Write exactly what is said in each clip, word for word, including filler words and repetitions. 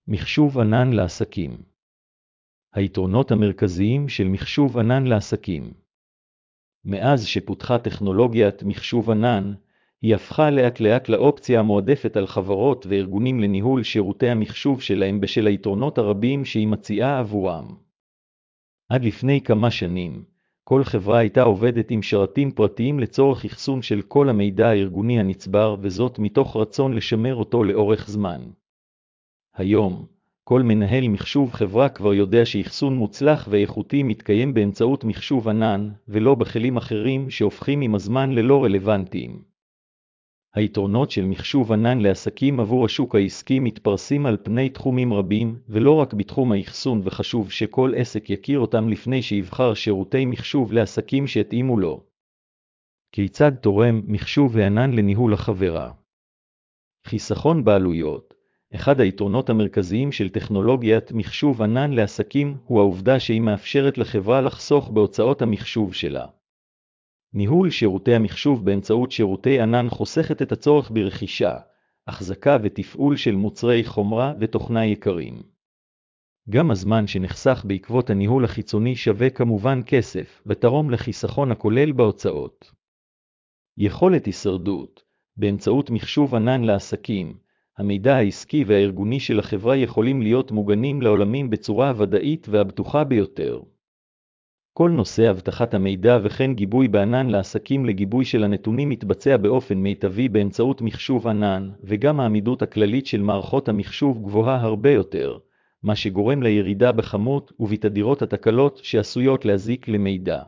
מחשוב ענן לעסקים. היתרונות המרכזיים של מחשוב ענן לעסקים. מאז שפותחה טכנולוגיית מחשוב ענן, היא הפכה לאט לאט לאופציה המועדפת על חברות וארגונים לניהול שירותי המחשוב שלהם בשל היתרונות הרבים שהיא מציעה עבורם. עד לפני כמה שנים, כל חברה הייתה עובדת עם שרתים פרטיים לצורך אחסון של כל המידע הארגוני הנצבר, וזאת מתוך רצון לשמר אותו לאורך זמן. היום, כל מנהל מחשוב חברה כבר יודע שאחסון מוצלח ואיכותי מתקיים באמצעות מחשוב ענן, ולא בכלים אחרים שהופכים עם הזמן ללא רלוונטיים. היתרונות של מחשוב ענן לעסקים עבור השוק העסקי מתפרסים על פני תחומים רבים, ולא רק בתחום האחסון, וחשוב שכל עסק יכיר אותם לפני שיבחר שירותי מחשוב לעסקים שיתאימו לו. כיצד תורם מחשוב הענן לניהול החברה? חיסכון בעלויות. אחד היתרונות המרכזיים של טכנולוגיית מחשוב ענן לעסקים הוא העובדה שהיא מאפשרת לחברה לחסוך בהוצאות המחשוב שלה. ניהול שירותי המחשוב באמצעות שירותי ענן חוסכת את הצורך ברכישה, החזקה ותפעול של מוצרי חומרה ותוכנה יקרים. גם הזמן שנחסך בעקבות הניהול החיצוני שווה כמובן כסף, ותרום לחיסכון הכולל בהוצאות. יכולת הישרדות. באמצעות מחשוב ענן לעסקים, המידע העסקי והארגוני של החברה יכולים להיות מוגנים לעולמים בצורה הוודאית והבטוחה ביותר. כל נושא אבטחת המידע וכן גיבוי בענן לעסקים לגיבוי של הנתונים מתבצע באופן מיטבי באמצעות מחשוב ענן, וגם העמידות הכללית של מערכות המחשוב גבוהה הרבה יותר, מה שגורם לירידה בכמות ובתדירות התקלות שעשויות להזיק למידע.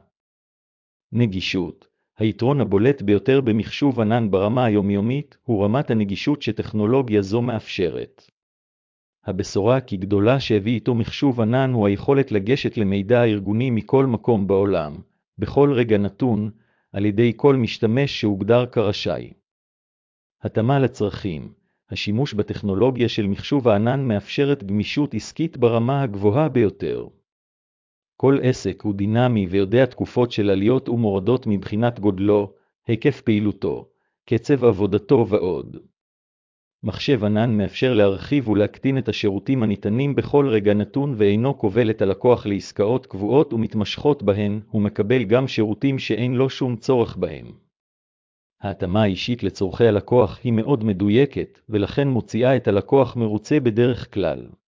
נגישות. היתרון הבולט ביותר במחשוב ענן ברמה היומיומית הוא רמת הנגישות שטכנולוגיה זו מאפשרת. הבשורה כגדולה שהביא איתו מחשוב ענן הוא היכולת לגשת למידע הארגוני מכל מקום בעולם, בכל רגע נתון, על ידי כל משתמש שהוגדר כרשאי. התאמה לצרכים. השימוש בטכנולוגיה של מחשוב הענן מאפשרת גמישות עסקית ברמה הגבוהה ביותר. כל עסק הוא דינמי ויודע תקופות של עליות ומורדות מבחינת גודלו, היקף פעילותו, קצב עבודתו ועוד. מחשב ענן מאפשר להרחיב ולהקטין את השירותים הניתנים בכל רגע נתון ואינו כובל את הלקוח לעסקאות קבועות ומתמשכות בהן, הוא מקבל גם שירותים שאין לו שום צורך בהם. ההתאמה האישית לצורכי הלקוח היא מאוד מדויקת, ולכן מוציאה את הלקוח מרוצה בדרך כלל.